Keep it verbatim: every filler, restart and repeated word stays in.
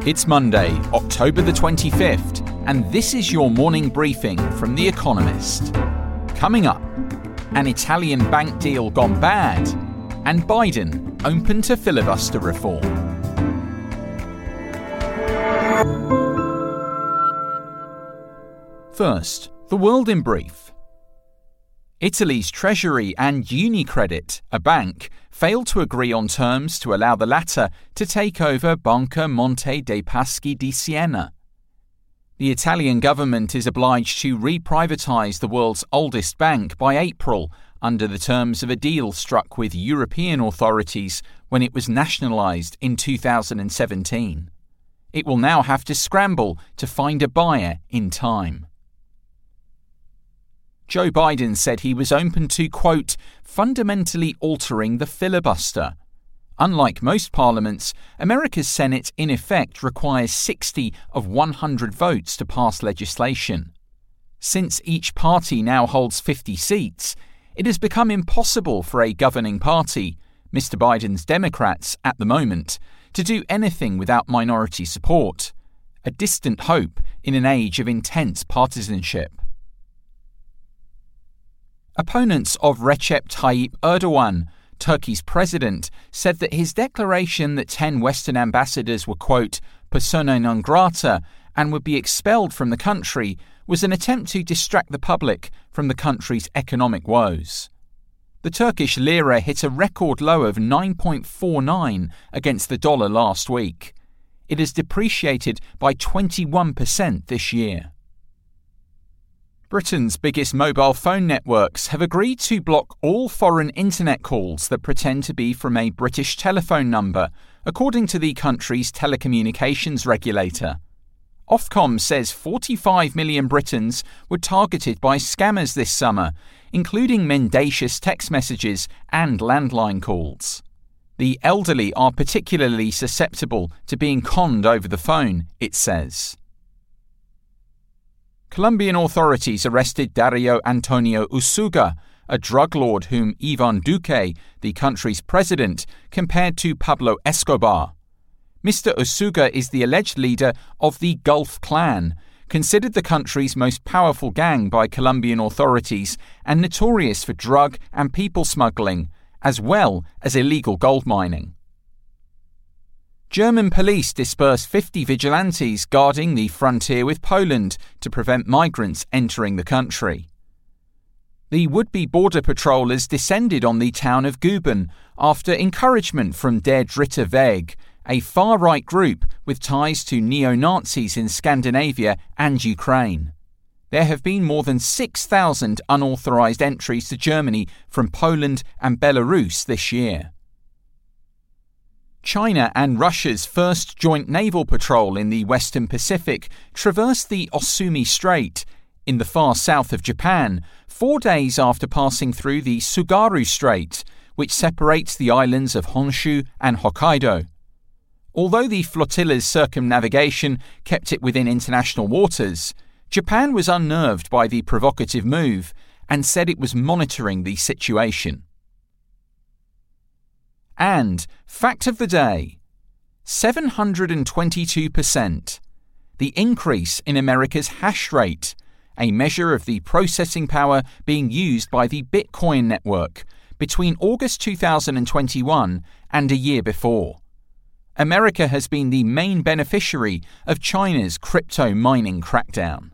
It's Monday, October the twenty-fifth, and this is your morning briefing from The Economist. Coming up, an Italian bank deal gone bad, and Biden open to filibuster reform. First, the world in brief. Italy's Treasury and UniCredit, a bank, failed to agree on terms to allow the latter to take over Banca Monte dei Paschi di Siena. The Italian government is obliged to reprivatise the world's oldest bank by April under the terms of a deal struck with European authorities when it was nationalised in two thousand seventeen. It will now have to scramble to find a buyer in time. Joe Biden said he was open to, quote, fundamentally altering the filibuster. Unlike most parliaments, America's Senate in effect requires sixty of one hundred votes to pass legislation. Since each party now holds fifty seats, it has become impossible for a governing party, Mister Biden's Democrats at the moment, to do anything without minority support, a distant hope in an age of intense partisanship. Opponents of Recep Tayyip Erdogan, Turkey's president, said that his declaration that ten Western ambassadors were, quote, persona non grata and would be expelled from the country was an attempt to distract the public from the country's economic woes. The Turkish lira hit a record low of nine point four nine against the dollar last week. It has depreciated by twenty-one percent this year. Britain's biggest mobile phone networks have agreed to block all foreign internet calls that pretend to be from a British telephone number, according to the country's telecommunications regulator. Ofcom says forty-five million Britons were targeted by scammers this summer, including mendacious text messages and landline calls. The elderly are particularly susceptible to being conned over the phone, it says. Colombian authorities arrested Dario Antonio Usuga, a drug lord whom Ivan Duque, the country's president, compared to Pablo Escobar. Mister Usuga is the alleged leader of the Gulf Clan, considered the country's most powerful gang by Colombian authorities and notorious for drug and people smuggling, as well as illegal gold mining. German police dispersed fifty vigilantes guarding the frontier with Poland to prevent migrants entering the country. The would-be border patrollers descended on the town of Guben after encouragement from Der Dritte Weg, a far-right group with ties to neo-Nazis in Scandinavia and Ukraine. There have been more than six thousand unauthorized entries to Germany from Poland and Belarus this year. China and Russia's first joint naval patrol in the Western Pacific traversed the Osumi Strait in the far south of Japan, four days after passing through the Tsugaru Strait, which separates the islands of Honshu and Hokkaido. Although the flotilla's circumnavigation kept it within international waters, Japan was unnerved by the provocative move and said it was monitoring the situation. And, fact of the day, seven hundred twenty-two percent. The increase in America's hash rate, a measure of the processing power being used by the Bitcoin network between August two thousand twenty-one and a year before. America has been the main beneficiary of China's crypto mining crackdown.